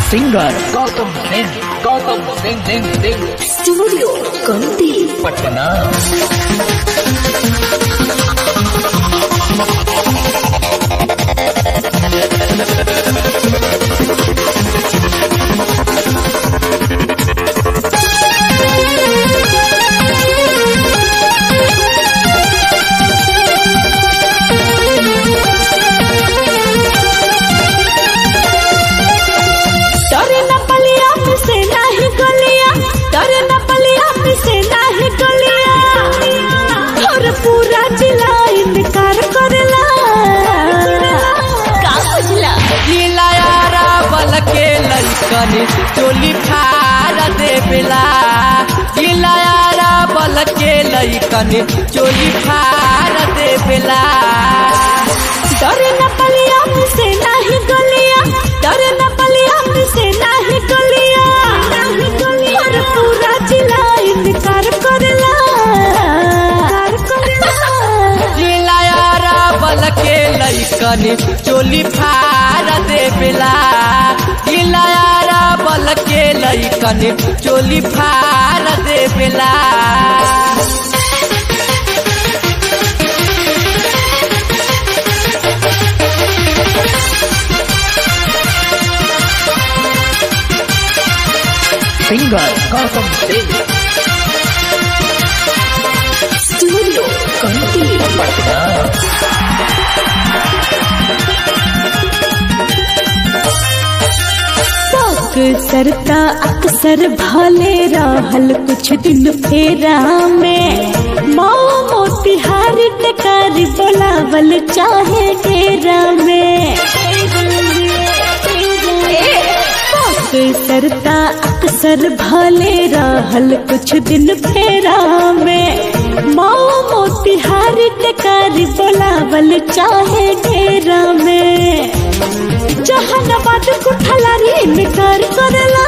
Singer Gautam Singh studio Kanti Patna. चोली फाड़ दे बेला गिलायारा बल के लइकन चोली फाड़ दे बेला। डर न पलिया से नहीं गलिया, डर न पलिया से नहीं गलिया, और पूरा जिला इनकार करेला। गिलायारा बल के लइकन चोली फाड़ दे बेला गिलायारा बल के लइकन चोली फाड़ दे बेला। Singer Gautam Singh studio Kanti Patna. सरता अक्सर भले रहल कुछ दिन फेरा में मोतिहार टकारी बोलावल चाहे डेरा में। सरता अक्सर भले रहल कुछ दिन फेरा में मोतिहार टकारी बोलावल चाहे डेरा में। जहानाबाद कुठलारी इनकार करेला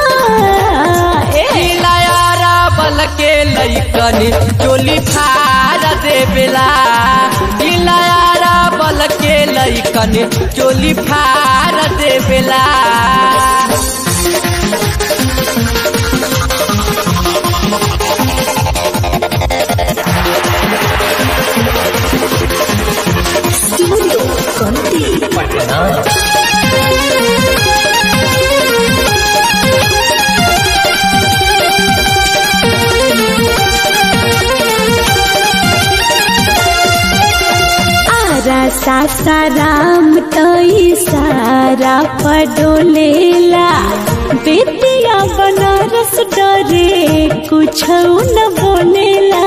गिलायारा बल के लइकन चोली फाड़ दे बेला गिलायारा बल के लइकन चोली फाड़ दे बेला। स्टूडियो कंती पटना। सासाराम तई सारा पडोलेला बेतिया बनारस डरे कुछ न बोलेला।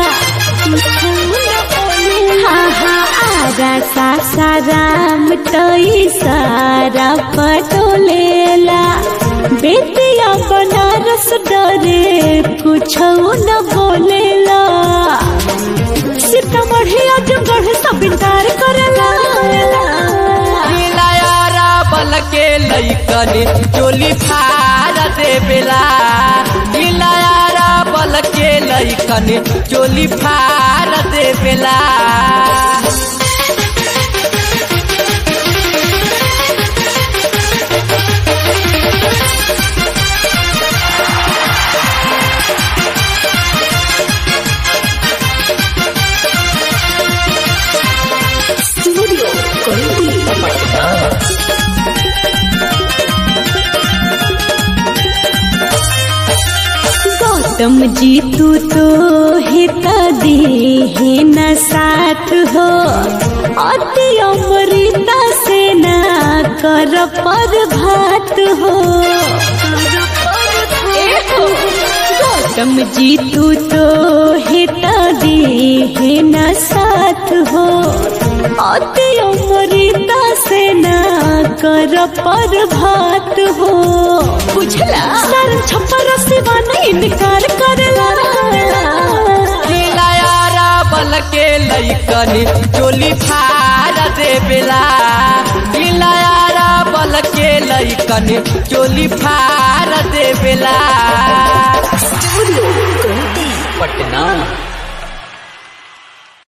हाँ हाँ आरा सासाराम तई सारा पडोलेला बेतिया बनारस डरे कुछ न बोलेला। सीतामढ़ी आजमगढ़ सब इनकार करेला गिलायारा बल के लइकन चोली फाड़ दे बेला गिलायारा बल के लइकन चोली फाड़ दे बेला। स्टूडियो कंती पटना। गौतम जी तू तो हिता दे न साथ हो अति अमृता से ना कर पर भात हो। गौतम जी तू तो हिता दे न साथ हो अति अमृता से ना कर पर भात हो। बुझला सर छप्पर सिवा नहीं इनकार करेला गिलायारा बल के लइकन चोली फाड़ दे बेला गिलायारा बल के लइकन चोली फाड़ दे बेला। पटना।